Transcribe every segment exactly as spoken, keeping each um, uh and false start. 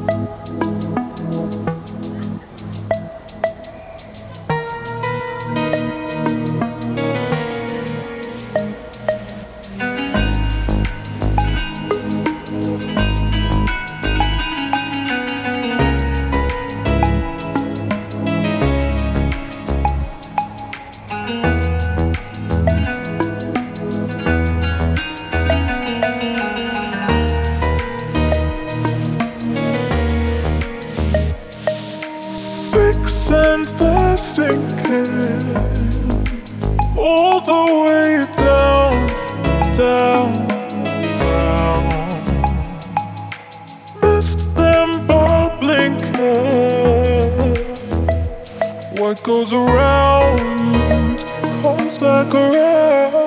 Send the sinking all the way down, down, down. Missed them by blinking. What goes around comes back around.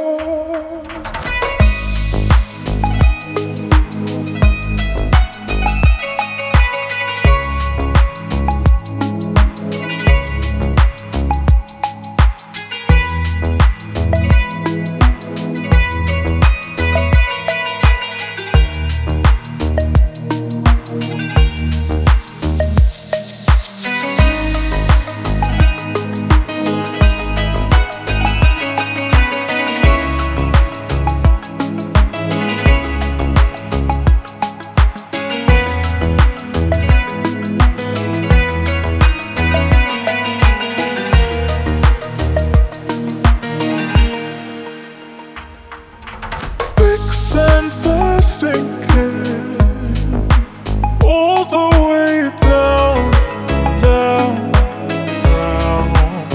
Send the sinking all the way down, down, down.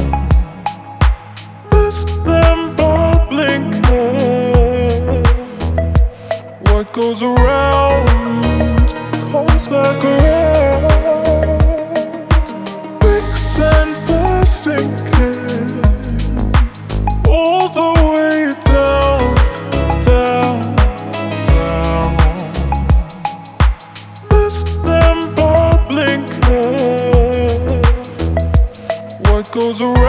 Missed them by blinking. What goes around comes back around. Quick send the sinking all the way down, down. What goes around